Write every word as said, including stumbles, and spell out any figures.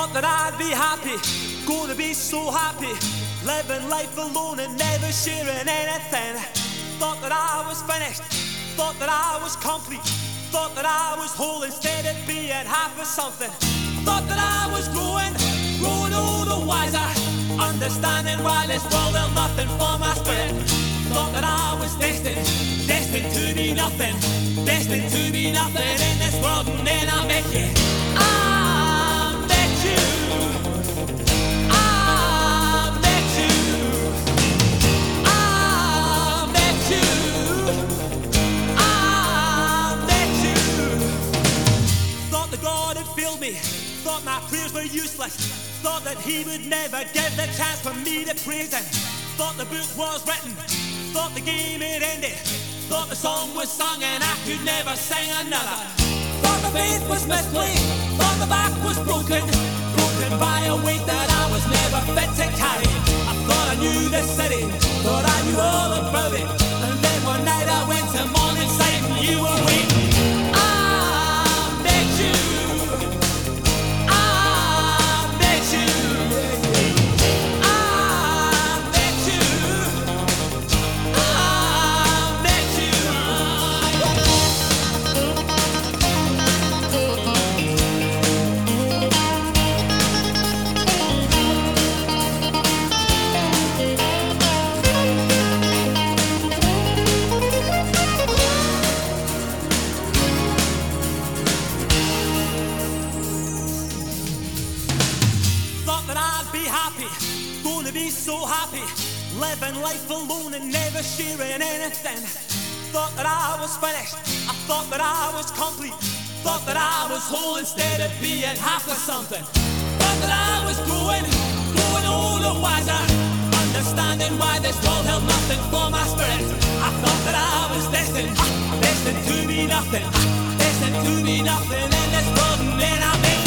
Thought that I'd be happy, gonna be so happy, living life alone and never sharing anything. Thought that I was finished, thought that I was complete, thought that I was whole instead of being half of something. Thought that I was growing, growing older, wiser, understanding why this world held nothing for my spirit. Thought that I was destined, destined to be nothing, destined to be nothing in this world, and then I met you. I met you. I met you. I met you. I met you. Thought that God had failed me, thought my prayers were useless, thought that He would never give the chance for me to praise Him. Thought the book was written, thought the game had ended, thought the song was sung and I could never sing another. Thought the faith was misplaced, thought the back was broken, broken by a weight that I was never fit to carry. I thought I knew the city, thought I knew all about it, and then one night I went to Morningside and you were waiting. I met you. I met you. Gonna be so happy, living life alone and never sharing anything. Thought that I was finished, I thought that I was complete, thought that I was whole instead of being half of something. Thought that I was growing, growing older, wiser, understanding why this world held nothing for my spirit. I thought that I was destined, destined to be nothing, destined to be nothing in this world, and then I made